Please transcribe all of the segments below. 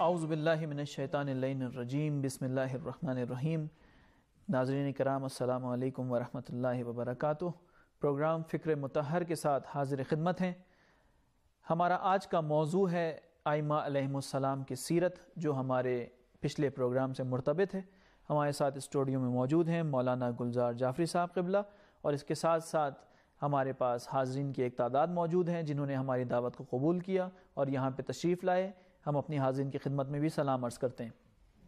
اعوذ باللہ من الشیطان اللعین الرجیم، بسم اللہ الرحمن الرحیم۔ ناظرین کرام، السلام علیکم ورحمۃ اللہ وبرکاتہ۔ پروگرام فکر مطہر کے ساتھ حاضر خدمت ہیں۔ ہمارا آج کا موضوع ہے ائمہ علیہم السلام کی سیرت، جو ہمارے پچھلے پروگرام سے مرتبط ہے۔ ہمارے ساتھ اسٹوڈیو میں موجود ہیں مولانا گلزار جعفری صاحب قبلہ، اور اس کے ساتھ ساتھ ہمارے پاس حاضرین کی ایک تعداد موجود ہیں جنہوں نے ہماری دعوت کو قبول کیا اور یہاں پہ تشریف لائے۔ ہم اپنی حاضرین کی خدمت میں بھی سلام عرض کرتے ہیں۔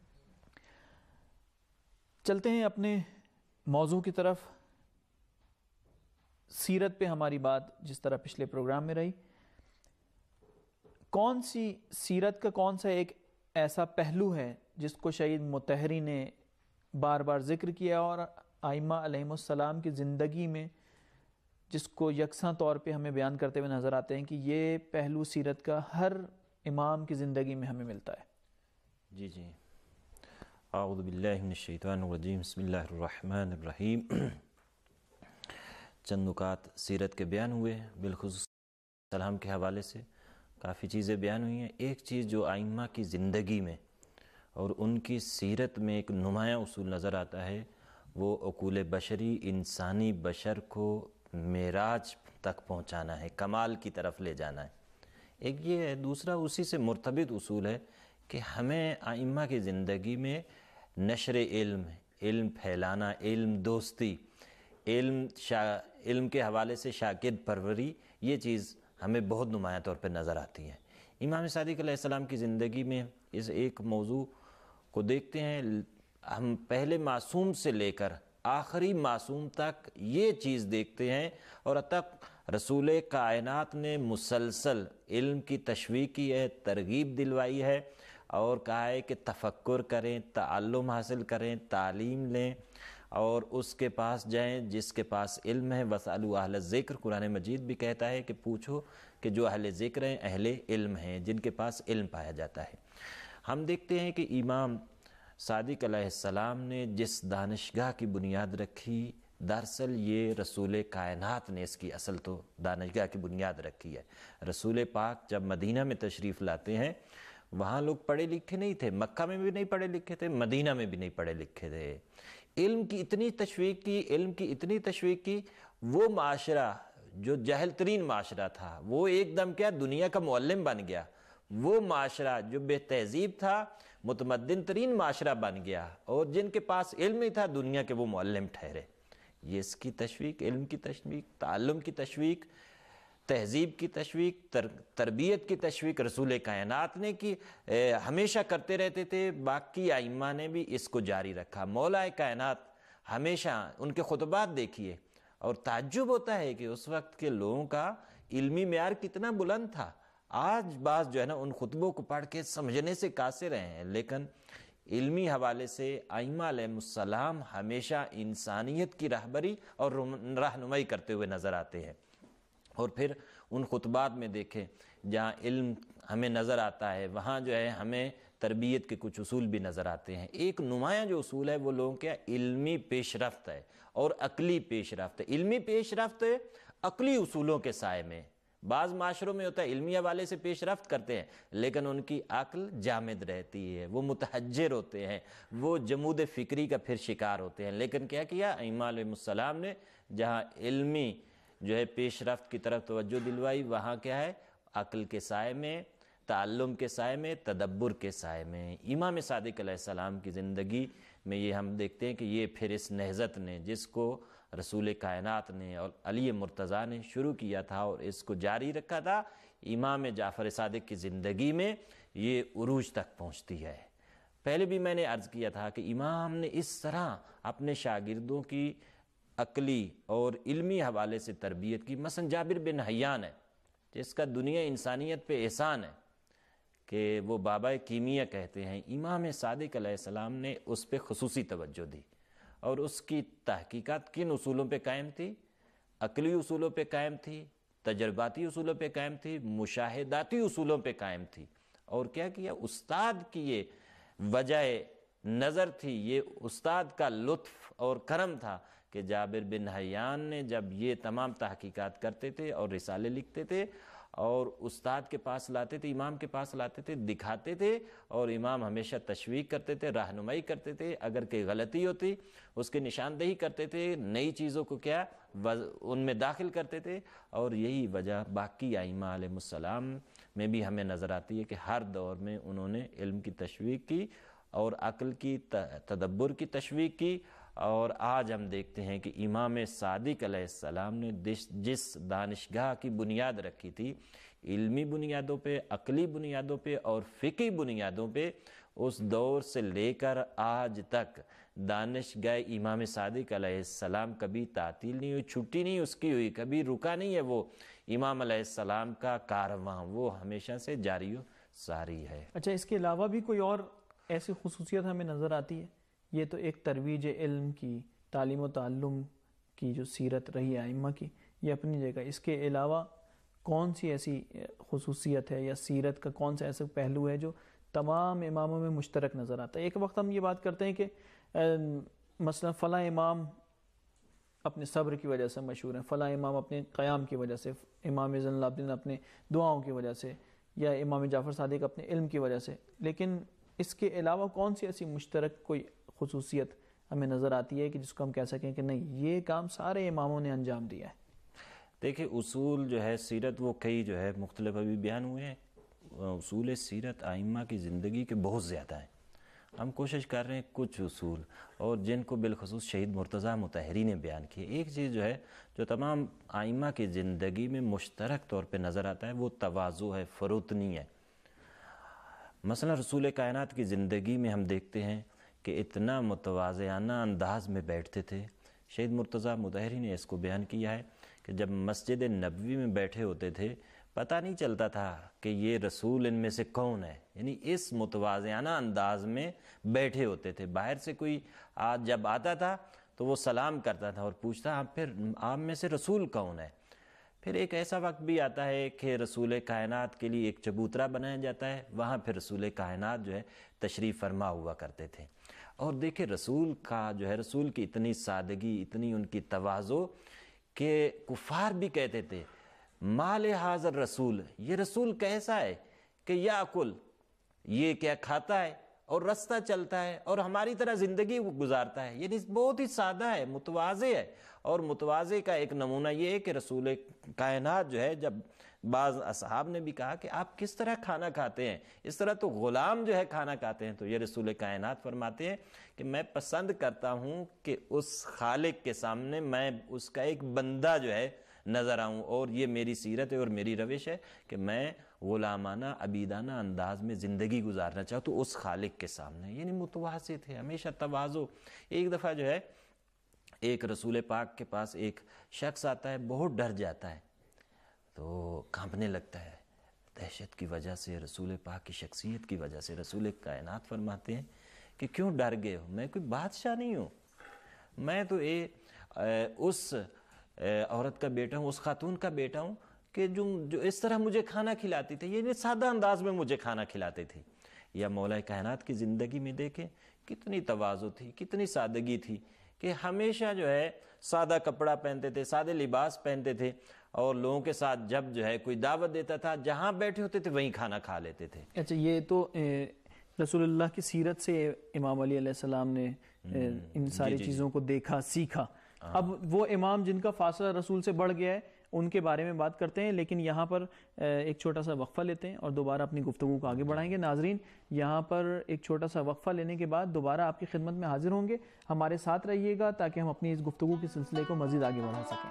چلتے ہیں اپنے موضوع کی طرف۔ سیرت پہ ہماری بات جس طرح پچھلے پروگرام میں رہی، کون سی سیرت کا کون سا ایک ایسا پہلو ہے جس کو شہید مطہری نے بار بار ذکر کیا اور ائمہ علیہم السلام کی زندگی میں جس کو یکساں طور پہ ہمیں بیان کرتے ہوئے نظر آتے ہیں کہ یہ پہلو سیرت کا ہر امام کی زندگی میں ہمیں ملتا ہے؟ جی اعوذ باللہ من الشیطان الرجیم، بسم اللہ الرحمن الرحیم۔ چند نکات سیرت کے بیان ہوئے، بالخصوص سلام کے حوالے سے کافی چیزیں بیان ہوئی ہیں۔ ایک چیز جو ائمہ کی زندگی میں اور ان کی سیرت میں ایک نمایاں اصول نظر آتا ہے، وہ عقول بشری، انسانی بشر کو معراج تک پہنچانا ہے، کمال کی طرف لے جانا ہے۔ ایک یہ ہے، دوسرا اسی سے مرتبط اصول ہے کہ ہمیں ائمہ کی زندگی میں نشر علم، علم پھیلانا، علم دوستی، علم کے حوالے سے شاگرد پروری، یہ چیز ہمیں بہت نمایاں طور پہ نظر آتی ہے۔ امام صادق علیہ السلام کی زندگی میں اس ایک موضوع کو دیکھتے ہیں، ہم پہلے معصوم سے لے کر آخری معصوم تک یہ چیز دیکھتے ہیں، اور اب تک رسول کائنات نے مسلسل علم کی تشویق کی ہے، ترغیب دلوائی ہے، اور کہا ہے کہ تفکر کریں، تعلم حاصل کریں، تعلیم لیں اور اس کے پاس جائیں جس کے پاس علم ہے۔ وَاسْأَلُوا أَهْلَ الذِّكْرِ، قرآن مجید بھی کہتا ہے کہ پوچھو کہ جو اہل ذکر ہیں، اہل علم ہیں، جن کے پاس علم پایا جاتا ہے۔ ہم دیکھتے ہیں کہ امام صادق علیہ السلام نے جس دانشگاہ کی بنیاد رکھی، دراصل یہ رسول کائنات نے اس کی اصل تو دانشگاہ کی بنیاد رکھی ہے۔ رسول پاک جب مدینہ میں تشریف لاتے ہیں، وہاں لوگ پڑھے لکھے نہیں تھے، مکہ میں بھی نہیں پڑھے لکھے تھے، مدینہ میں بھی نہیں پڑھے لکھے تھے۔ علم کی اتنی تشویق کی، علم کی اتنی تشویق کی، وہ معاشرہ جو جاہل ترین معاشرہ تھا، وہ ایک دم کیا دنیا کا معلم بن گیا۔ وہ معاشرہ جو بے تہذیب تھا، متمدن ترین معاشرہ بن گیا، اور جن کے پاس علم نہیں تھا، دنیا کے وہ معلم ٹھہرے۔ یہ اس کی تشویق، علم کی تشویق، تعلم کی تشویق، تہذیب کی تشویق، تربیت کی تشویق رسول کائنات نے کی، ہمیشہ کرتے رہتے تھے۔ باقی ائمہ نے بھی اس کو جاری رکھا۔ مولا کائنات ہمیشہ ان کے خطبات دیکھیے، اور تعجب ہوتا ہے کہ اس وقت کے لوگوں کا علمی معیار کتنا بلند تھا۔ آج بعض جو ہے نا ان خطبوں کو پڑھ کے سمجھنے سے قاصر ہیں، لیکن علمی حوالے سے ائمہ علیہ السلام ہمیشہ انسانیت کی رہبری اور رہنمائی کرتے ہوئے نظر آتے ہیں۔ اور پھر ان خطبات میں دیکھیں جہاں علم ہمیں نظر آتا ہے، وہاں جو ہے ہمیں تربیت کے کچھ اصول بھی نظر آتے ہیں۔ ایک نمایاں جو اصول ہے وہ لوگوں کے علمی پیش رفت ہے اور عقلی پیش رفت ہے۔ علمی پیش رفت عقلی اصولوں کے سائے میں، بعض معاشروں میں ہوتا ہے علمی حوالے سے پیش رفت کرتے ہیں لیکن ان کی عقل جامد رہتی ہے، وہ متحجر ہوتے ہیں، وہ جمود فکری کا پھر شکار ہوتے ہیں۔ لیکن کیا کیا ائمہ علیہ السلام نے؟ جہاں علمی جو ہے پیش رفت کی طرف توجہ دلوائی، وہاں کیا ہے؟ عقل کے سائے میں، تعلم کے سائے میں، تدبر کے سائے میں۔ امام صادق علیہ السلام کی زندگی میں یہ ہم دیکھتے ہیں کہ یہ پھر اس نہضت نے، جس کو رسول کائنات نے اور علی مرتضیٰ نے شروع کیا تھا اور اس کو جاری رکھا تھا، امام جعفر صادق کی زندگی میں یہ عروج تک پہنچتی ہے۔ پہلے بھی میں نے عرض کیا تھا کہ امام نے اس طرح اپنے شاگردوں کی عقلی اور علمی حوالے سے تربیت کی۔ مثلا جابر بن حیان ہے، جس کا دنیا انسانیت پہ احسان ہے کہ وہ بابا کیمیا کہتے ہیں، امام صادق علیہ السلام نے اس پہ خصوصی توجہ دی، اور اس کی تحقیقات کن اصولوں پہ قائم تھی؟ عقلی اصولوں پہ قائم تھی، تجرباتی اصولوں پہ قائم تھی، مشاہداتی اصولوں پہ قائم تھی۔ اور کیا کیا؟ استاد کی یہ وجہ نظر تھی، یہ استاد کا لطف اور کرم تھا کہ جابر بن حیان نے جب یہ تمام تحقیقات کرتے تھے اور رسالے لکھتے تھے اور استاد کے پاس لاتے تھے، امام کے پاس لاتے تھے، دکھاتے تھے، اور امام ہمیشہ تشویق کرتے تھے، رہنمائی کرتے تھے، اگر کوئی غلطی ہوتی اس کی نشاندہی کرتے تھے، نئی چیزوں کو کیا ان میں داخل کرتے تھے. اور یہی وجہ باقی ائمہ علیہ السلام میں بھی ہمیں نظر آتی ہے کہ ہر دور میں انہوں نے علم کی تشویق کی اور عقل کی تدبر کی تشویق کی. اور آج ہم دیکھتے ہیں کہ امام صادق علیہ السلام نے جس دانشگاہ کی بنیاد رکھی تھی، علمی بنیادوں پہ، عقلی بنیادوں پہ اور فقہی بنیادوں پہ، اس دور سے لے کر آج تک دانشگاہ امام صادق علیہ السلام کبھی تعطیل نہیں ہوئی، چھٹی نہیں اس کی ہوئی، کبھی رکا نہیں ہے. وہ امام علیہ السلام کا کارواں وہ ہمیشہ سے جاری و ساری ہے. اچھا، اس کے علاوہ بھی کوئی اور ایسی خصوصیت ہمیں نظر آتی ہے؟ یہ تو ایک ترویج علم کی، تعلیم و تعلم کی جو سیرت رہی ہے ائمہ کی، یہ اپنی جگہ. اس کے علاوہ کون سی ایسی خصوصیت ہے یا سیرت کا کون سا ایسا پہلو ہے جو تمام اماموں میں مشترک نظر آتا ہے؟ ایک وقت ہم یہ بات کرتے ہیں کہ مثلا فلاں امام اپنے صبر کی وجہ سے مشہور ہیں، فلاں امام اپنے قیام کی وجہ سے، امام زین العابدین اپنے دعاؤں کی وجہ سے، یا امام جعفر صادق اپنے علم کی وجہ سے. لیکن اس کے علاوہ کون سی ایسی مشترک کوئی خصوصیت ہمیں نظر آتی ہے کہ جس کو ہم کہہ سکیں کہ نہیں، یہ کام سارے اماموں نے انجام دیا ہے؟ دیکھیں، اصول جو ہے سیرت وہ کئی جو ہے مختلف ابھی بیان ہوئے ہیں. اصول سیرت ائمہ کی زندگی کے بہت زیادہ ہیں. ہم کوشش کر رہے ہیں کچھ اصول، اور جن کو بالخصوص شہید مرتضیٰ مطہری نے بیان کیے. ایک چیز جو ہے جو تمام ائمہ کی زندگی میں مشترک طور پہ نظر آتا ہے، وہ تواضع ہے، فروتنی ہے. مثلا رسول کائنات کی زندگی میں ہم دیکھتے ہیں کہ اتنا متواضعانہ انداز میں بیٹھتے تھے. شہید مرتضیٰ مطہری نے اس کو بیان کیا ہے کہ جب مسجد نبوی میں بیٹھے ہوتے تھے، پتہ نہیں چلتا تھا کہ یہ رسول ان میں سے کون ہے. یعنی اس متواضعانہ انداز میں بیٹھے ہوتے تھے. باہر سے کوئی جب آتا تھا تو وہ سلام کرتا تھا اور پوچھتا پھر آپ میں سے رسول کون ہے. پھر ایک ایسا وقت بھی آتا ہے کہ رسول کائنات کے لیے ایک چبوترا بنایا جاتا ہے، وہاں پھر رسول کائنات جو ہے تشریف فرما ہوا کرتے تھے. اور دیکھیں رسول کا جو ہے، رسول کی اتنی سادگی، اتنی ان کی تواضع کہ کفار بھی کہتے تھے مال حاضر رسول، یہ رسول کیسا ہے کہ یاکل، یہ کیا کھاتا ہے اور رستہ چلتا ہے اور ہماری طرح زندگی گزارتا ہے. یعنی بہت ہی سادہ ہے، متواضع ہے. اور متواضع کا ایک نمونہ یہ ہے کہ رسول کائنات جو ہے، جب بعض اصحاب نے بھی کہا کہ آپ کس طرح کھانا کھاتے ہیں، اس طرح تو غلام جو ہے کھانا کھاتے ہیں، تو یہ رسول کائنات فرماتے ہیں کہ میں پسند کرتا ہوں کہ اس خالق کے سامنے میں اس کا ایک بندہ جو ہے نظر آؤں. اور یہ میری سیرت ہے اور میری روش ہے کہ میں غلامانہ عبیدانہ انداز میں زندگی گزارنا چاہوں تو اس خالق کے سامنے. یعنی متواضع تھے، ہمیشہ تواضع. ایک دفعہ جو ہے ایک رسول پاک کے پاس ایک شخص آتا ہے، بہت ڈر جاتا ہے، تو کانپنے لگتا ہے دہشت کی وجہ سے، رسول پاک کی شخصیت کی وجہ سے. رسول کائنات فرماتے ہیں کہ کیوں ڈر گئے ہو؟ میں کوئی بادشاہ نہیں ہوں، میں تو اس عورت کا بیٹا ہوں، اس خاتون کا بیٹا ہوں کہ جو اس طرح مجھے کھانا کھلاتی تھی، یہ سادہ انداز میں مجھے کھانا کھلاتے تھے. یا مولا کائنات کی زندگی میں دیکھیں کتنی تواضع تھی، کتنی سادگی تھی کہ ہمیشہ جو ہے سادہ کپڑا پہنتے تھے، سادے لباس پہنتے تھے، اور لوگوں کے ساتھ جب جو ہے کوئی دعوت دیتا تھا، جہاں بیٹھے ہوتے تھے وہیں کھانا کھا لیتے تھے. اچھا، یہ تو رسول اللہ کی سیرت سے امام علی علیہ السلام نے ان ساری چیزوں کو دیکھا، سیکھا. اب وہ امام جن کا فاصلہ رسول سے بڑھ گیا ہے ان کے بارے میں بات کرتے ہیں، لیکن یہاں پر ایک چھوٹا سا وقفہ لیتے ہیں اور دوبارہ اپنی گفتگو کو آگے بڑھائیں گے. ناظرین، یہاں پر ایک چھوٹا سا وقفہ لینے کے بعد دوبارہ آپ کی خدمت میں حاضر ہوں گے. ہمارے ساتھ رہیے گا تاکہ ہم اپنی اس گفتگو کے سلسلے کو مزید آگے بڑھا سکیں.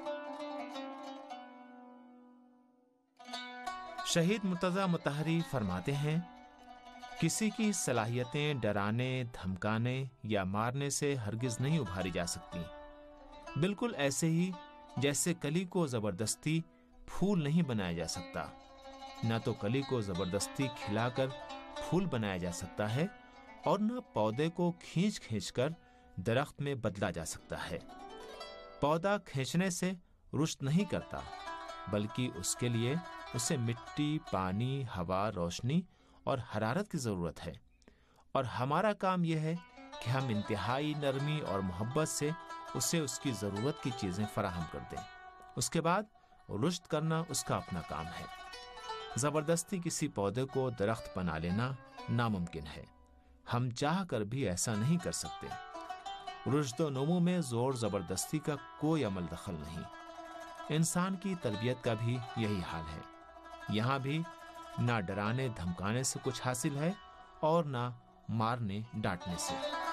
شہید مرتضیٰ مطہری فرماتے ہیں، کسی کی صلاحیتیں ڈرانے، دھمکانے یا مارنے سے ہرگز نہیں ابھاری جا سکتی. بالکل ایسے ہی جیسے کلی کو زبردستی پھول نہیں بنایا جا سکتا، نہ تو کلی کو زبردستی کھلا کر پھول بنایا جا سکتا ہے، اور نہ پودے کو کھینچ کھینچ کر درخت میں بدلا جا سکتا ہے. پودا کھینچنے سے رشد نہیں کرتا، بلکہ اس کے لیے اسے مٹی، پانی، ہوا، روشنی اور حرارت کی ضرورت ہے. اور ہمارا کام یہ ہے کہ ہم انتہائی نرمی اور محبت سے اسے اس کی ضرورت کی چیزیں فراہم کر دیں. اس کے بعد رشد کرنا اس کا اپنا کام ہے۔ زبردستی کسی پودے کو درخت بنا لینا ناممکن ہے، ہم چاہ کر بھی ایسا نہیں کر سکتے۔ رشد و نمو میں زور زبردستی کا کوئی عمل دخل نہیں۔ انسان کی تربیت کا بھی یہی حال ہے، یہاں بھی نہ ڈرانے دھمکانے سے کچھ حاصل ہے اور نہ مارنے ڈانٹنے سے۔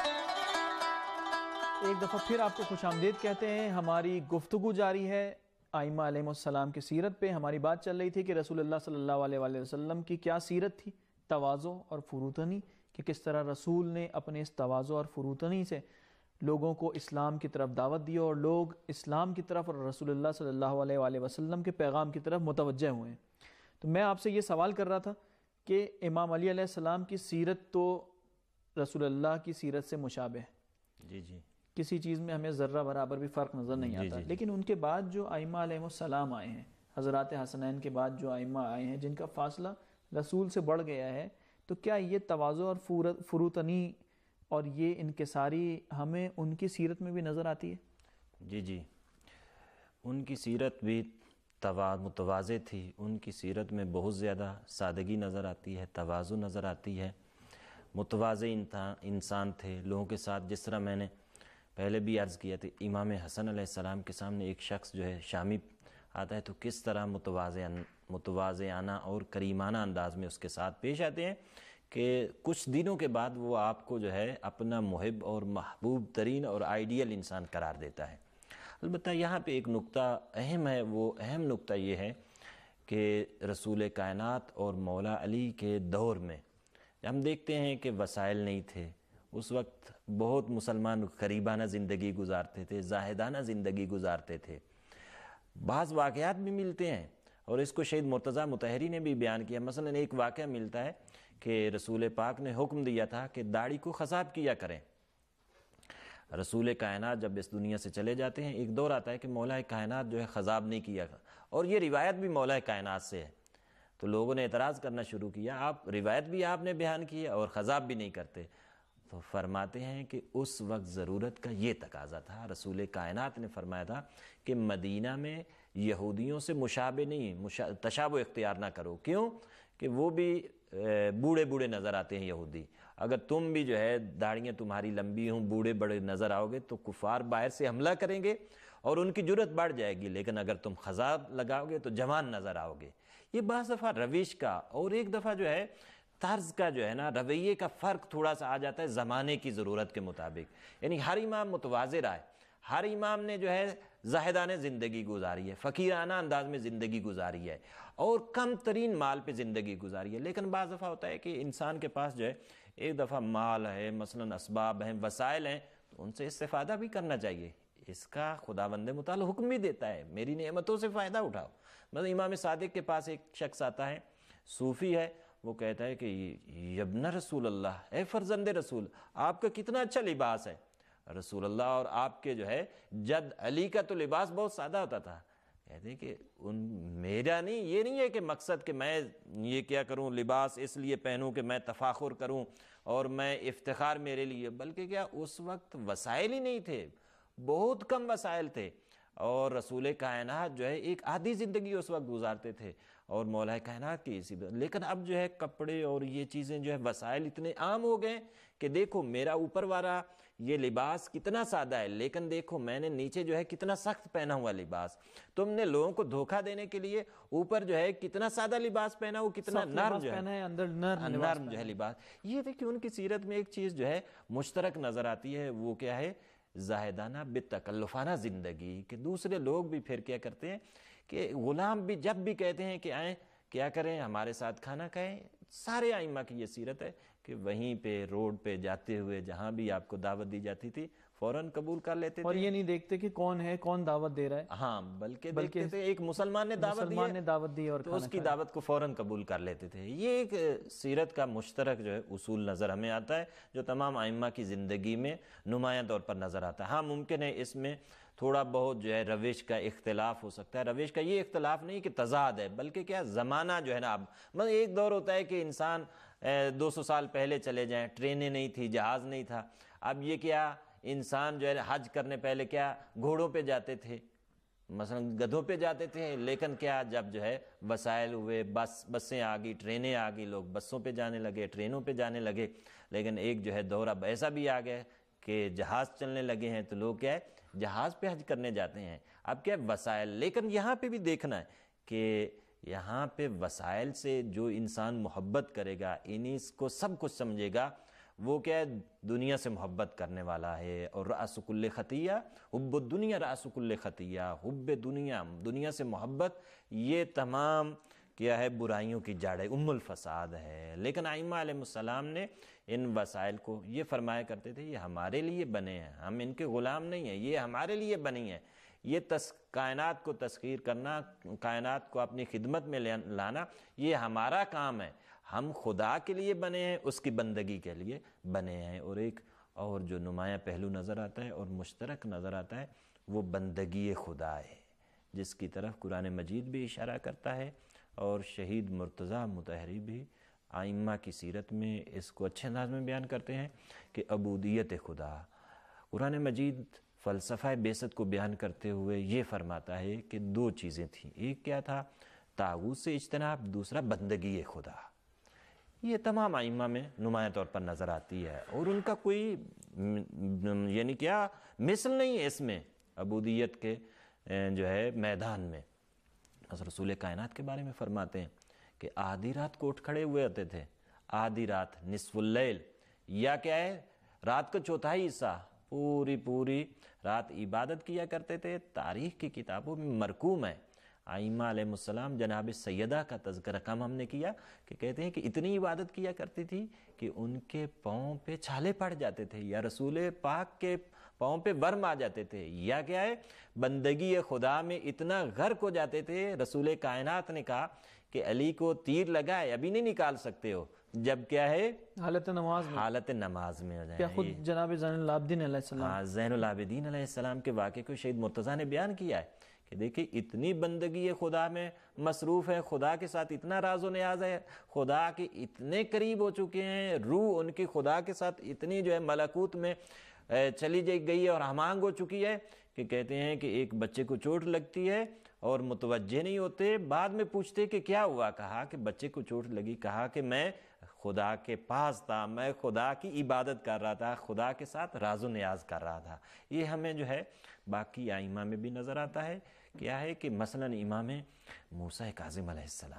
ایک دفعہ پھر آپ کو خوش آمدید کہتے ہیں۔ ہماری گفتگو جاری ہے ائمہ علیہم السلام کی سیرت پہ۔ ہماری بات چل رہی تھی کہ رسول اللہ صلی اللہ علیہ وآلہ وسلم کی کیا سیرت تھی، تواضع اور فروتنی، کہ کس طرح رسول نے اپنے اس تواضع اور فروتنی سے لوگوں کو اسلام کی طرف دعوت دی اور لوگ اسلام کی طرف اور رسول اللہ صلی اللہ علیہ وآلہ وسلم کے پیغام کی طرف متوجہ ہوئے ہیں۔ تو میں آپ سے یہ سوال کر رہا تھا کہ امام علی علیہ السلام کی سیرت تو رسول اللہ کی سیرت سے مشابہ ہے، جی جی، کسی چیز میں ہمیں ذرہ برابر بھی فرق نظر نہیں آتا، لیکن ان کے بعد جو ائمہ علیہ السلام آئے ہیں، حضرات حسنین کے بعد جو ائمہ آئے ہیں جن کا فاصلہ رسول سے بڑھ گیا ہے، تو کیا یہ تواضع اور فروتنی اور یہ انکساری ہمیں ان کی سیرت میں بھی نظر آتی ہے؟ جی جی، ان کی سیرت بھی متواضع تھی، ان کی سیرت میں بہت زیادہ سادگی نظر آتی ہے، تواضع نظر آتی ہے، متواضع انسان تھے لوگوں کے ساتھ۔ جس طرح میں نے پہلے بھی عرض کیا تھا، امام حسن علیہ السلام کے سامنے ایک شخص جو ہے شامی آتا ہے تو کس طرح متواضعانہ اور کریمانہ انداز میں اس کے ساتھ پیش آتے ہیں کہ کچھ دنوں کے بعد وہ آپ کو جو ہے اپنا محب اور محبوب ترین اور آئیڈیل انسان قرار دیتا ہے۔ البتہ یہاں پہ ایک نقطہ اہم ہے، وہ اہم نقطہ یہ ہے کہ رسول کائنات اور مولا علی کے دور میں ہم دیکھتے ہیں کہ وسائل نہیں تھے، اس وقت بہت مسلمان غریبانہ زندگی گزارتے تھے، زاہدانہ زندگی گزارتے تھے۔ بعض واقعات بھی ملتے ہیں اور اس کو شہید مرتضیٰ مطہری نے بھی بیان کیا۔ مثلا ایک واقعہ ملتا ہے کہ رسول پاک نے حکم دیا تھا کہ داڑھی کو خضاب کیا کریں۔ رسول کائنات جب اس دنیا سے چلے جاتے ہیں، ایک دور آتا ہے کہ مولا کائنات جو ہے خضاب نہیں کیا، اور یہ روایت بھی مولا کائنات سے ہے۔ تو لوگوں نے اعتراض کرنا شروع کیا، آپ روایت بھی آپ نے بیان کی ہے اور خضاب بھی نہیں کرتے۔ تو فرماتے ہیں کہ اس وقت ضرورت کا یہ تقاضا تھا، رسول کائنات نے فرمایا تھا کہ مدینہ میں یہودیوں سے مشابہ نہیں، تشابہ اختیار نہ کرو۔ کیوں؟ کہ وہ بھی بوڑھے بوڑھے نظر آتے ہیں یہودی، اگر تم بھی جو ہے داڑیاں تمہاری لمبی ہوں، بوڑھے بڑے نظر آؤ گے تو کفار باہر سے حملہ کریں گے اور ان کی جرت بڑھ جائے گی، لیکن اگر تم خضاب لگاؤ گے تو جوان نظر آؤ گے۔ یہ بعض دفعہ روش کا اور ایک دفعہ جو ہے طرز کا جو ہے نا رویے کا فرق تھوڑا سا آ جاتا ہے زمانے کی ضرورت کے مطابق۔ یعنی ہر امام متواضع رہا ہے، ہر امام نے جو ہے زاہدانہ زندگی گزاری ہے، فقیرانہ انداز میں زندگی گزاری ہے اور کم ترین مال پہ زندگی گزاری ہے۔ لیکن بعض دفعہ ہوتا ہے کہ انسان کے پاس جو ہے ایک دفعہ مال ہے، مثلا اسباب ہیں، وسائل ہیں، تو ان سے استفادہ بھی کرنا چاہیے۔ اس کا خداوند متعال حکم بھی دیتا ہے، میری نعمتوں سے فائدہ اٹھاؤ۔ مثلا امام صادق کے پاس ایک شخص آتا ہے، صوفی ہے، وہ کہتا ہے کہ یبن رسول اللہ، اے فرزند رسول، آپ کا کتنا اچھا لباس ہے۔ رسول اللہ اور آپ کے جو ہے جد علی کا تو لباس بہت سادہ ہوتا تھا۔ کہتے ہیں کہ میرا نہیں، یہ نہیں ہے کہ مقصد کہ میں یہ کیا کروں، لباس اس لیے پہنوں کہ میں تفاخر کروں اور میں افتخار میرے لیے، بلکہ کیا اس وقت وسائل ہی نہیں تھے، بہت کم وسائل تھے، اور رسول کائنات جو ہے ایک عادی زندگی اس وقت گزارتے تھے اور مولا کائنات کی اسی بات۔ لیکن اب جو ہے کپڑے اور یہ چیزیں جو ہے وسائل اتنے عام ہو گئے کہ دیکھو میرا اوپر والا یہ لباس کتنا سادہ ہے، لیکن دیکھو میں نے نیچے جو ہے کتنا سخت پہنا ہوا لباس۔ تم نے لوگوں کو دھوکہ دینے کے لیے اوپر جو ہے کتنا سادہ لباس پہنا ہو، کتنا نرم جو ہے اندر نرم جو ہے لباس۔ یہ دیکھیں ان کی سیرت میں ایک چیز جو ہے مشترک نظر آتی ہے، وہ کیا ہے؟ زاہدانہ بتکلفانہ زندگی۔ کہ دوسرے لوگ بھی پھر کیا کرتے ہیں کہ غلام بھی جب بھی کہتے ہیں کہ آئیں کیا کریں ہمارے ساتھ کھانا کھائیں، سارے ائمہ کی یہ سیرت ہے کہ وہیں پہ روڈ پہ جاتے ہوئے جہاں بھی آپ کو دعوت دی جاتی تھی فوراً قبول کر لیتے تھے، اور یہ نہیں دیکھتے کہ کون ہے، کون دعوت دے رہا ہے، ہاں بلکہ دیکھتے تھے ایک مسلمان نے دعوت دی اور تو اس کی دعوت کو فوراً قبول کر لیتے تھے۔ یہ ایک سیرت کا مشترک جو ہے اصول نظر ہمیں آتا ہے جو تمام ائمہ کی زندگی میں نمایاں طور پر نظر آتا ہے۔ ہاں ممکن ہے اس میں تھوڑا بہت جو ہے روش کا اختلاف ہو سکتا ہے، روش کا یہ اختلاف نہیں کہ تضاد ہے، بلکہ کیا زمانہ جو ہے نا، اب مطلب ایک دور ہوتا ہے کہ انسان 200 سال پہلے چلے جائیں، ٹرینیں نہیں تھی، جہاز نہیں تھا، اب یہ کیا انسان جو ہے حج کرنے پہلے کیا گھوڑوں پہ جاتے تھے، مثلا گدھوں پہ جاتے تھے، لیکن کیا جب جو ہے وسائل ہوئے، بسیں آ گئی، ٹرینیں آ گئی، لوگ بسوں پہ جانے لگے، ٹرینوں پہ جانے لگے. لیکن ایک جو ہے دور اب ایسا بھی آ گیا کہ جہاز چلنے لگے ہیں تو لوگ کیا ہے جہاز پہ حج کرنے جاتے ہیں. اب کیا وسائل، لیکن یہاں پہ بھی دیکھنا ہے کہ یہاں پہ وسائل سے جو انسان محبت کرے گا، انہیں کو سب کچھ سمجھے گا، وہ کیا ہے دنیا سے محبت کرنے والا ہے. اور رأس کل خطیہ حب الدنیا، رأس کل خطیہ حب دنیا، دنیا سے محبت یہ تمام کیا ہے برائیوں کی جڑ ہے، الفساد ہے. لیکن ائمہ علیہ السلام نے ان وسائل کو یہ فرمایا کرتے تھے یہ ہمارے لیے بنے ہیں، ہم ان کے غلام نہیں ہیں، یہ ہمارے لیے بنی ہیں. یہ کائنات کو تسخیر کرنا، کائنات کو اپنی خدمت میں لانا، یہ ہمارا کام ہے. ہم خدا کے لیے بنے ہیں، اس کی بندگی کے لیے بنے ہیں. اور ایک اور جو نمایاں پہلو نظر آتا ہے اور مشترک نظر آتا ہے وہ بندگی خدا ہے، جس کی طرف قرآن مجید بھی اشارہ کرتا ہے اور شہید مرتضیٰ مطہری بھی ائمہ کی سیرت میں اس کو اچھے انداز میں بیان کرتے ہیں کہ عبودیت خدا. قرآن مجید فلسفہ بعثت کو بیان کرتے ہوئے یہ فرماتا ہے کہ دو چیزیں تھیں، ایک کیا تھا طاغوت سے اجتناب، دوسرا بندگی خدا. یہ تمام ائمہ میں نمایاں طور پر نظر آتی ہے اور ان کا کوئی یعنی کیا مثل نہیں ہے اس میں عبودیت کے جو ہے میدان میں. رسول کائنات کے بارے میں فرماتے ہیں کہ آدھی رات کو اٹھ کھڑے ہوئے ہوتے تھے، آدھی رات نصف اللیل، یا کیا ہے رات کا چوتھائی حصہ پوری رات عبادت کیا کرتے تھے. تاریخ کی کتابوں میں مرقوم ہے. ائمہ علیہ السلام جناب سیدہ کا تذکرہ کم ہم نے کیا کہ کہتے ہیں کہ اتنی عبادت کیا کرتی تھی کہ ان کے پاؤں پہ چھالے پڑ جاتے تھے یا رسول پاک کے پاؤں پہ ورم آ جاتے تھے، یا کیا ہے بندگی خدا میں اتنا غرق ہو جاتے تھے. رسول کائنات نے کہا کہ علی کو تیر لگا ہے ابھی نہیں نکال سکتے ہو، جب کیا ہے حالت نماز میں ہو جائے. کیا خود جناب زین العابدین علیہ السلام، ہاں زین العابدین علیہ السلام کے واقعے کو شہید مرتضیٰ نے بیان کیا ہے کہ دیکھیں اتنی بندگی خدا میں مصروف ہے، خدا کے ساتھ اتنا راز و نیاز ہے، خدا کے اتنے قریب ہو چکے ہیں، روح ان کی خدا کے ساتھ اتنی جو ہے ملکوت میں چلی گئی ہے اور ہم آہنگ ہو چکی ہے کہ کہتے ہیں کہ ایک بچے کو چوٹ لگتی ہے اور متوجہ نہیں ہوتے، بعد میں پوچھتے کہ کیا ہوا، کہا کہ بچے کو چوٹ لگی، کہا کہ میں خدا کے پاس تھا، میں خدا کی عبادت کر رہا تھا، خدا کے ساتھ راز و نیاز کر رہا تھا. یہ ہمیں جو ہے باقی ائمہ میں بھی نظر آتا ہے. کیا ہے کہ مثلا امام موسیٰ کاظم علیہ السلام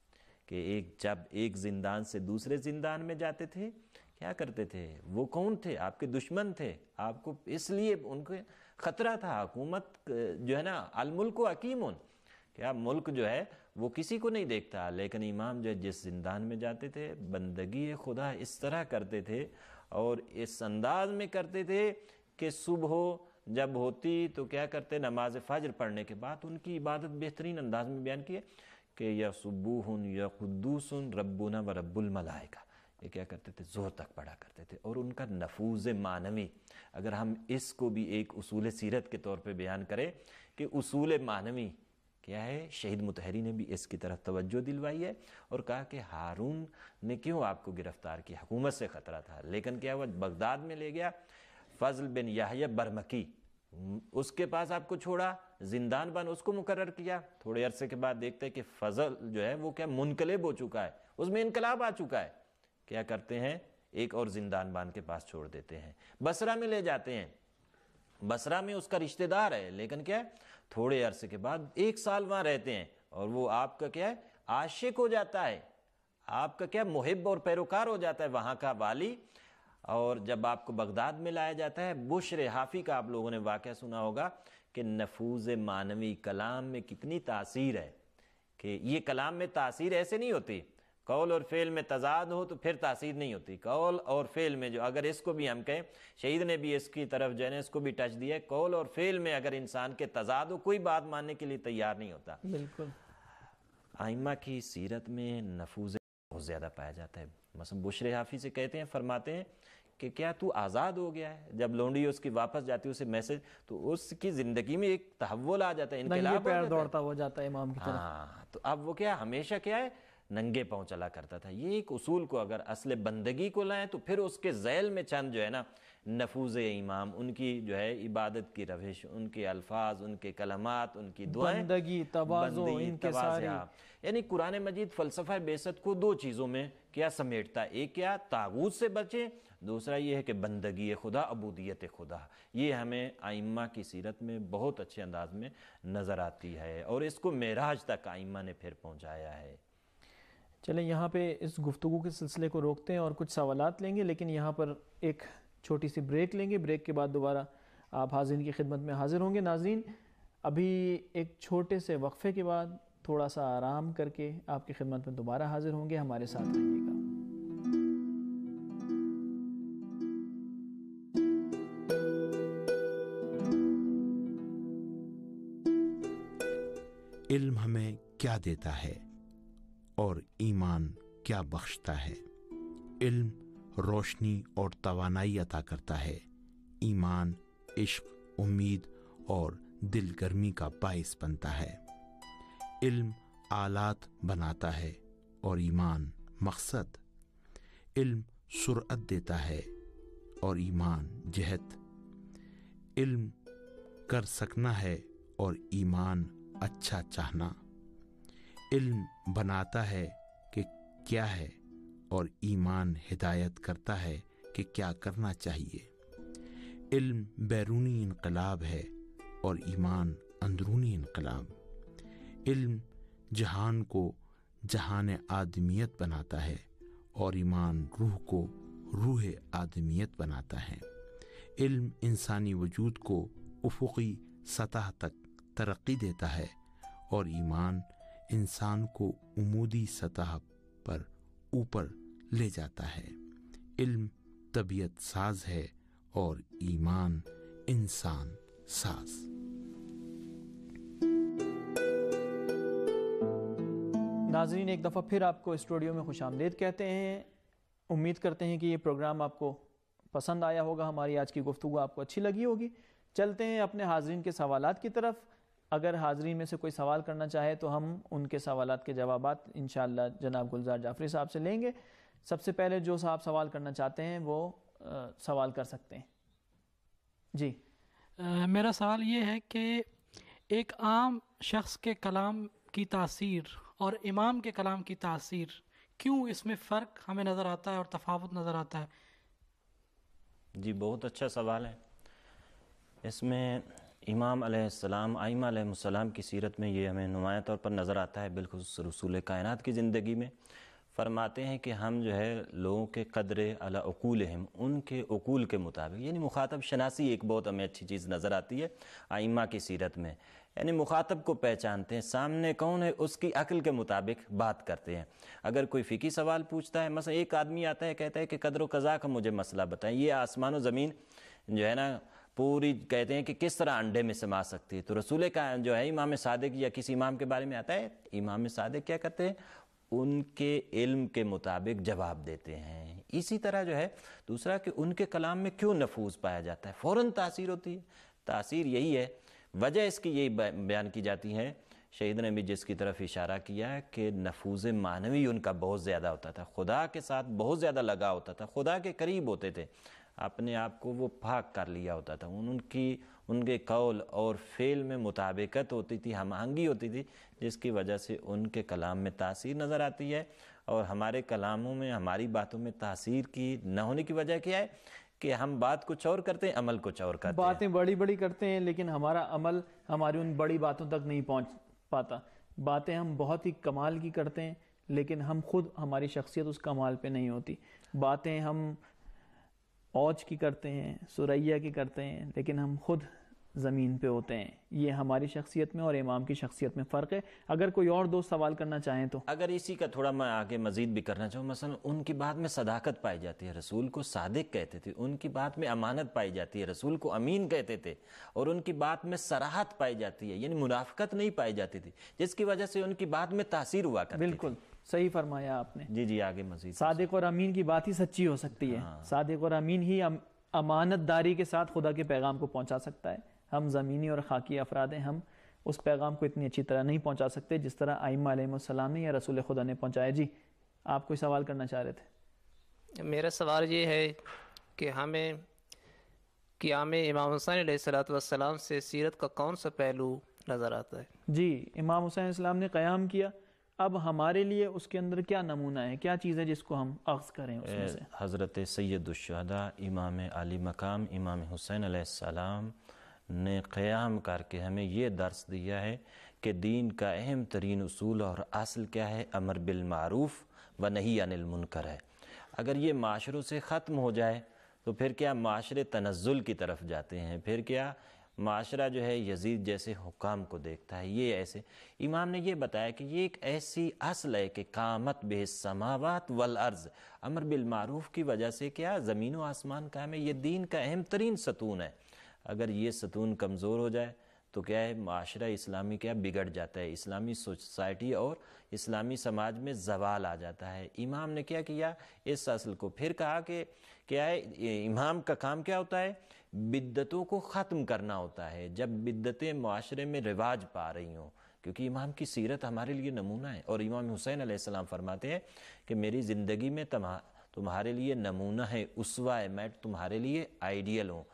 کہ جب ایک زندان سے دوسرے زندان میں جاتے تھے کیا کرتے تھے، وہ کون تھے، آپ کے دشمن تھے، آپ کو اس لیے ان کو خطرہ تھا. حکومت جو ہے نا الملک و حکیمون، کیا ملک جو ہے وہ کسی کو نہیں دیکھتا، لیکن امام جو ہے جس زندان میں جاتے تھے بندگی خدا اس طرح کرتے تھے اور اس انداز میں کرتے تھے کہ صبح جب ہوتی تو کیا کرتے، نماز فجر پڑھنے کے بعد ان کی عبادت بہترین انداز میں بیان کی ہے کہ یا سبوح یا قدوس ربنا و رب الملائکہ، یہ کیا کرتے تھے زہر تک پڑھا کرتے تھے. اور ان کا نفوذ معنوی، اگر ہم اس کو بھی ایک اصول سیرت کے طور پہ بیان کریں کہ اصول معنوی کیا ہے، شہید مطہری نے بھی اس کی طرف توجہ دلوائی ہے اور کہا کہ ہارون نے کیوں آپ کو گرفتار کیا، حکومت سے خطرہ تھا، لیکن کیا ہوا بغداد میں لے گیا، فضل بن یحییٰ برمکی اس کے پاس آپ کو چھوڑا، زندان بند اس کو مقرر کیا. تھوڑے عرصے کے بعد دیکھتے ہیں کہ فضل جو ہے وہ کیا منقلب ہو چکا ہے، اس میں انقلاب آ چکا ہے. کیا کرتے ہیں ایک اور زندان بان کے پاس چھوڑ دیتے ہیں، بصرہ میں لے جاتے ہیں. بصرہ میں اس کا رشتہ دار ہے، لیکن کیا ہے تھوڑے عرصے کے بعد 1 سال وہاں رہتے ہیں اور وہ آپ کا کیا ہے عاشق ہو جاتا ہے، آپ کا کیا محب اور پیروکار ہو جاتا ہے وہاں کا والی. اور جب آپ کو بغداد میں لایا جاتا ہے، بشر حافی کا آپ لوگوں نے واقعہ سنا ہوگا کہ نفوذ معنوی کلام میں کتنی تاثیر ہے، کہ یہ کلام میں تاثیر ایسے نہیں ہوتی، قول اور فعل میں تضاد ہو تو پھر تاثیر نہیں ہوتی. قول اور فعل میں جو اگر اس کو بھی ہم کہیں، شہید نے بھی اس کی طرف جو ہے اس کو بھی ٹچ دیا ہے، قول اور فعل میں اگر انسان کے تضاد ہو کوئی بات ماننے کے لیے تیار نہیں ہوتا. بالکل ائمہ کی سیرت میں نفوذ بہت زیادہ پایا جاتا ہے. مثلا بشر حافی سے کہتے ہیں، فرماتے ہیں کہ کیا تو آزاد ہو گیا ہے، جب لونڈی اس کی واپس جاتی ہے اسے میسج، تو اس کی زندگی میں ایک تحول آ جاتا ہے، انقلاب پیر دوڑتا ہو جاتا ہے امام کی طرف. ہاں تو اب وہ کیا ہمیشہ کیا ہے ننگے پاؤں چلا کرتا تھا. یہ ایک اصول کو اگر اصل بندگی کو لائیں تو پھر اس کے ذیل میں چند جو ہے نا نفوذ امام، ان کی جو ہے عبادت کی روش، ان کے الفاظ، ان کے کلمات، ان کی دعائیں، بندگی، تواضع، ان کے سارے، یعنی قرآن مجید فلسفہ بعثت کو دو چیزوں میں کیا سمیٹتا ہے، ایک کیا طاغوت سے بچیں، دوسرا یہ ہے کہ بندگی خدا، عبودیت خدا. یہ ہمیں ائمہ کی سیرت میں بہت اچھے انداز میں نظر آتی ہے، اور اس کو معراج تک ائمہ نے پھر پہنچایا ہے. چلیں یہاں پہ اس گفتگو کے سلسلے کو روکتے ہیں اور کچھ سوالات لیں گے، لیکن یہاں پر ایک چھوٹی سی بریک لیں گے. بریک کے بعد دوبارہ آپ حاضرین کی خدمت میں حاضر ہوں گے. ناظرین ابھی ایک چھوٹے سے وقفے کے بعد تھوڑا سا آرام کر کے آپ کی خدمت میں دوبارہ حاضر ہوں گے. ہمارے ساتھ رہیے گا. علم ہمیں کیا دیتا ہے اور ایمان کیا بخشتا ہے؟ علم روشنی اور توانائی عطا کرتا ہے، ایمان عشق، امید اور دل گرمی کا باعث بنتا ہے. علم آلات بناتا ہے اور ایمان مقصد. علم سرعت دیتا ہے اور ایمان جہت. علم کر سکنا ہے اور ایمان اچھا چاہنا. علم بناتا ہے کہ کیا ہے اور ایمان ہدایت کرتا ہے کہ کیا کرنا چاہیے. علم بیرونی انقلاب ہے اور ایمان اندرونی انقلاب. علم جہان کو جہان آدمیت بناتا ہے اور ایمان روح کو روح آدمیت بناتا ہے. علم انسانی وجود کو افقی سطح تک ترقی دیتا ہے اور ایمان انسان کو عمودی سطح پر اوپر لے جاتا ہے. علم طبیعت ساز ہے اور ایمان انسان ساز. ناظرین ایک دفعہ پھر آپ کو اسٹوڈیو میں خوش آمدید کہتے ہیں. امید کرتے ہیں کہ یہ پروگرام آپ کو پسند آیا ہوگا، ہماری آج کی گفتگو آپ کو اچھی لگی ہوگی. چلتے ہیں اپنے حاضرین کے سوالات کی طرف. اگر حاضرین میں سے کوئی سوال کرنا چاہے تو ہم ان کے سوالات کے جوابات انشاءاللہ جناب گلزار جعفری صاحب سے لیں گے. سب سے پہلے جو صاحب سوال کرنا چاہتے ہیں وہ سوال کر سکتے ہیں. جی میرا سوال یہ ہے کہ ایک عام شخص کے کلام کی تاثیر اور امام کے کلام کی تاثیر کیوں اس میں فرق ہمیں نظر آتا ہے اور تفاوت نظر آتا ہے؟ جی بہت اچھا سوال ہے. اس میں امام علیہ السلام، ائمہ علیہ السلام کی سیرت میں یہ ہمیں نمایاں طور پر نظر آتا ہے، بالخصوص رسول کائنات کی زندگی میں. فرماتے ہیں کہ ہم جو ہے لوگوں کے قدر علی عقولہم، ان کے عقول کے مطابق، یعنی مخاطب شناسی ایک بہت ہمیں اچھی چیز نظر آتی ہے ائمہ کی سیرت میں. یعنی مخاطب کو پہچانتے ہیں، سامنے کون ہے اس کی عقل کے مطابق بات کرتے ہیں. اگر کوئی فقہی سوال پوچھتا ہے، مثلا ایک آدمی آتا ہے کہتا ہے کہ قدر و قضا کا مجھے مسئلہ بتائیں، یہ آسمان و زمین جو ہے نا پوری کہتے ہیں کہ کس طرح انڈے میں سما سکتی ہے، تو رسول کا جو ہے امام صادق یا کسی امام کے بارے میں آتا ہے، امام صادق کیا کرتے ہیں، ان کے علم کے مطابق جواب دیتے ہیں. اسی طرح جو ہے دوسرا کہ ان کے کلام میں کیوں نفوذ پایا جاتا ہے، فوراً تاثیر ہوتی ہے. تاثیر یہی ہے، وجہ اس کی یہی بیان کی جاتی ہے، شہید نے بھی جس کی طرف اشارہ کیا ہے کہ نفوذ معنوی ان کا بہت زیادہ ہوتا تھا، خدا کے ساتھ بہت زیادہ لگا ہوتا تھا، خدا کے قریب ہوتے تھے، اپنے آپ کو وہ پاک کر لیا ہوتا تھا. ان کے قول اور فعل میں مطابقت ہوتی تھی، ہم آہنگی ہوتی تھی، جس کی وجہ سے ان کے کلام میں تاثیر نظر آتی ہے. اور ہمارے کلاموں میں، ہماری باتوں میں تاثیر کی نہ ہونے کی وجہ کیا ہے کہ ہم بات کچھ اور کرتے ہیں، عمل کچھ اور کرتے ہیں. باتیں بڑی بڑی کرتے ہیں لیکن ہمارا عمل ہماری ان بڑی باتوں تک نہیں پہنچ پاتا. باتیں ہم بہت ہی کمال کی کرتے ہیں لیکن ہم خود، ہماری شخصیت اس کمال پہ نہیں ہوتی. باتیں ہم اوج کی کرتے ہیں، سریا کی کرتے ہیں لیکن ہم خود زمین پہ ہوتے ہیں. یہ ہماری شخصیت میں اور امام کی شخصیت میں فرق ہے. اگر کوئی اور دوست سوال کرنا چاہیں تو اگر اسی کا تھوڑا میں آگے مزید بھی کرنا چاہوں، مثلا ان کی بات میں صداقت پائی جاتی ہے، رسول کو صادق کہتے تھے. ان کی بات میں امانت پائی جاتی ہے، رسول کو امین کہتے تھے. اور ان کی بات میں صراحت پائی جاتی ہے، یعنی منافقت نہیں پائی جاتی تھی، جس کی وجہ سے ان کی بات میں تاثیر ہوا کرتی تھی. بالکل صحیح فرمایا آپ نے. جی آگے مزید. صادق اور امین کی بات ہی سچی ہو سکتی ہے. صادق اور امین ہی امانت داری کے ساتھ خدا کے پیغام کو پہنچا سکتا ہے. ہم زمینی اور خاکی افراد ہیں، ہم اس پیغام کو اتنی اچھی طرح نہیں پہنچا سکتے جس طرح ائمہ علیہم السلام نے یا رسول خدا نے پہنچایا. جی آپ کوئی سوال کرنا چاہ رہے تھے؟ میرا سوال یہ ہے کہ ہمیں قیام امام حسین علیہ السلام سے سیرت کا کون سا پہلو نظر آتا ہے؟ جی امام حسین علیہ السلام نے قیام کیا، اب ہمارے لیے اس کے اندر کیا نمونہ ہے، کیا چیز ہے جس کو ہم اخذ کریں اس میں سے؟ حضرت سید الشہداء امام علی مقام امام حسین علیہ السلام نے قیام کر کے ہمیں یہ درس دیا ہے کہ دین کا اہم ترین اصول اور اصل کیا ہے؟ امر بالمعروف و نہی عن المنکر ہے. اگر یہ معاشروں سے ختم ہو جائے تو پھر کیا معاشرے تنزل کی طرف جاتے ہیں، پھر کیا معاشرہ جو ہے یزید جیسے حکام کو دیکھتا ہے. یہ ایسے امام نے یہ بتایا کہ یہ ایک ایسی اصل ہے کہ قامت بہ السماوات والارض، امر بالمعروف کی وجہ سے کیا زمین و آسمان قائم ہے. یہ دین کا اہم ترین ستون ہے. اگر یہ ستون کمزور ہو جائے تو کیا ہے معاشرہ اسلامی کیا بگڑ جاتا ہے، اسلامی سوسائٹی اور اسلامی سماج میں زوال آ جاتا ہے. امام نے کیا کیا؟ اس اصل کو پھر کہا کہ کیا ہے امام کا کام کیا ہوتا ہے؟ بدعتوں کو ختم کرنا ہوتا ہے. جب بدعتیں معاشرے میں رواج پا رہی ہوں، کیونکہ امام کی سیرت ہمارے لیے نمونہ ہے، اور امام حسین علیہ السلام فرماتے ہیں کہ میری زندگی میں تمہارے لیے نمونہ ہے، اسوہ ہے، میں تمہارے لیے آئیڈیل ہوں.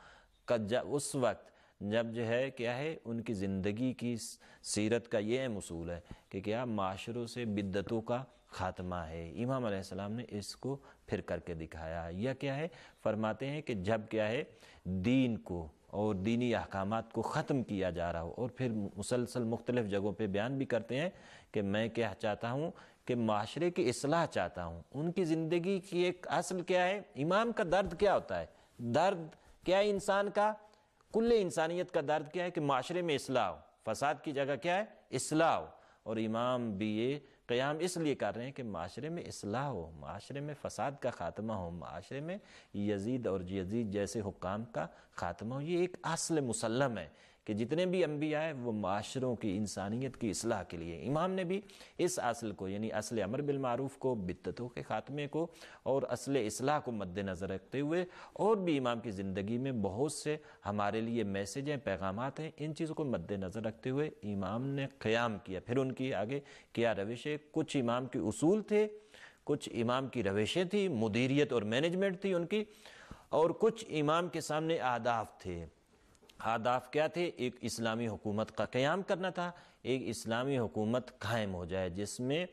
اس وقت جب جو ہے کیا ہے ان کی زندگی کی سیرت کا یہ اہم اصول ہے کہ کیا معاشروں سے بدعتوں کا خاتمہ ہے. امام علیہ السلام نے اس کو پھر کر کے دکھایا. یا کیا ہے فرماتے ہیں کہ جب کیا ہے دین کو اور دینی احکامات کو ختم کیا جا رہا ہو، اور پھر مسلسل مختلف جگہوں پہ بیان بھی کرتے ہیں کہ میں کیا چاہتا ہوں کہ معاشرے کی اصلاح چاہتا ہوں. ان کی زندگی کی ایک اصل کیا ہے؟ امام کا درد کیا ہوتا ہے؟ درد کیا ہے انسان کا؟ کل انسانیت کا درد کیا ہے کہ معاشرے میں اصلاح ہو، فساد کی جگہ کیا ہے؟ اصلاح ہو. اور امام بھی یہ قیام اس لیے کر رہے ہیں کہ معاشرے میں اصلاح ہو، معاشرے میں فساد کا خاتمہ ہو، معاشرے میں یزید اور یزید جیسے حکام کا خاتمہ ہو. یہ ایک اصل مسلم ہے کہ جتنے بھی انبیاء ہیں وہ معاشروں کی انسانیت کی اصلاح کے لیے. امام نے بھی اس اصل کو یعنی اصل امر بالمعروف کو، بدعتوں کے خاتمے کو اور اصل اصلاح کو مد نظر رکھتے ہوئے، اور بھی امام کی زندگی میں بہت سے ہمارے لیے میسج ہیں، پیغامات ہیں، ان چیزوں کو مد نظر رکھتے ہوئے امام نے قیام کیا. پھر ان کی آگے کیا روش ہے؟ کچھ امام کے اصول تھے، کچھ امام کی روشیں تھیں، مدیریت اور مینجمنٹ تھی ان کی، اور کچھ امام کے سامنے اہداف تھے. اہداف کیا تھے؟ ایک اسلامی حکومت کا قیام کرنا تھا، ایک اسلامی حکومت قائم ہو جائے جس میں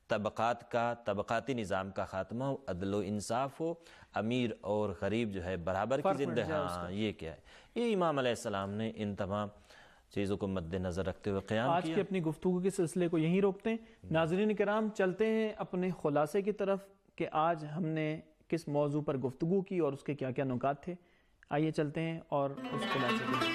طبقاتی نظام کا خاتمہ ہو، عدل و انصاف ہو، امیر اور غریب جو ہے برابر کی زندگی. ہاں یہ کیا ہے؟ یہ امام علیہ السلام نے ان تمام چیزوں کو مد نظر رکھتے ہوئے قیام کیا. آج کی اپنی گفتگو کے سلسلے کو یہیں روکتے ہیں. ناظرین کرام چلتے ہیں اپنے خلاصے کی طرف کہ آج ہم نے کس موضوع پر گفتگو کی اور اس کے کیا کیا نکات تھے. آئیے چلتے ہیں اور اس خلاصے کی.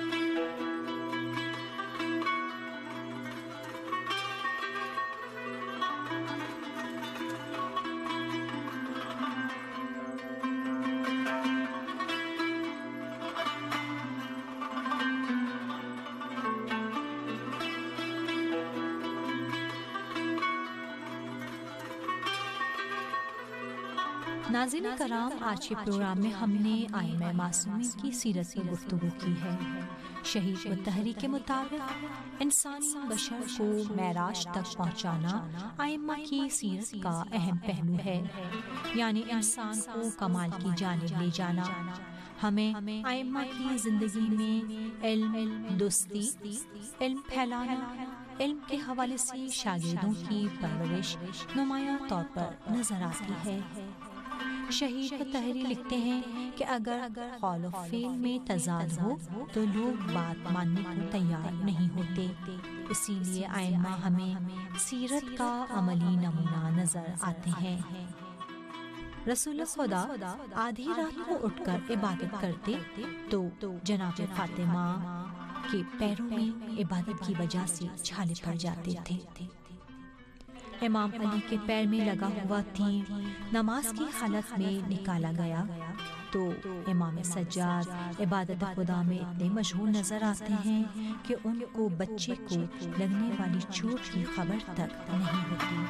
ناظرین کرام آج کے پروگرام میں ہم نے ائمہ معصومین کی سیرت پر گفتگو کی ہے. شہید مطہری کے مطابق انسانی بشر کو معراج تک پہنچانا ائمہ کی سیرت کا اہم پہلو ہے، یعنی انسان کو کمال کی جانب لے جانا. ہمیں ائمہ کی زندگی میں علم، دوستی، علم پھیلانا، علم کے حوالے سے شاگردوں کی پرورش نمایاں طور پر نظر آتی ہے. شہید مطہری لکھتے ہیں کہ اگر قول و فعل میں تضاد ہو تو لوگ بات ماننے کو تیار نہیں ہوتے. اسی لیے ائمہ ہمیں سیرت کا عملی نمونہ نظر آتے ہیں. رسول خدا آدھی رات کو اٹھ کر عبادت کرتے تو جناب فاطمہ کے پیروں میں عبادت کی وجہ سے چھالے پڑ جاتے تھے. امام علی کے پیر میں لگا ہوا تیر نماز کی حالت میں نکالا گیا تو امام سجاد عبادت خدا میں اتنے مشغول نظر آتے ہیں کہ ان کو بچے کو لگنے والی چوٹ کی خبر تک نہیں ہوتی.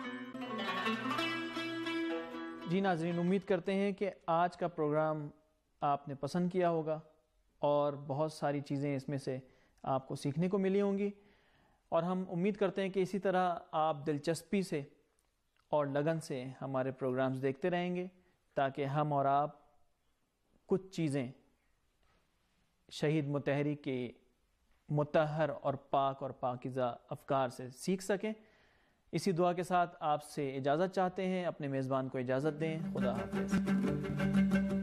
جی ناظرین، امید کرتے ہیں کہ آج کا پروگرام آپ نے پسند کیا ہوگا اور بہت ساری چیزیں اس میں سے آپ کو سیکھنے کو ملی ہوں گی، اور ہم امید کرتے ہیں کہ اسی طرح آپ دلچسپی سے اور لگن سے ہمارے پروگرامز دیکھتے رہیں گے، تاکہ ہم اور آپ کچھ چیزیں شہید مطہری کے مطہر اور پاک اور پاکیزہ افکار سے سیکھ سکیں۔ اسی دعا کے ساتھ آپ سے اجازت چاہتے ہیں، اپنے میزبان کو اجازت دیں۔ خدا حافظ۔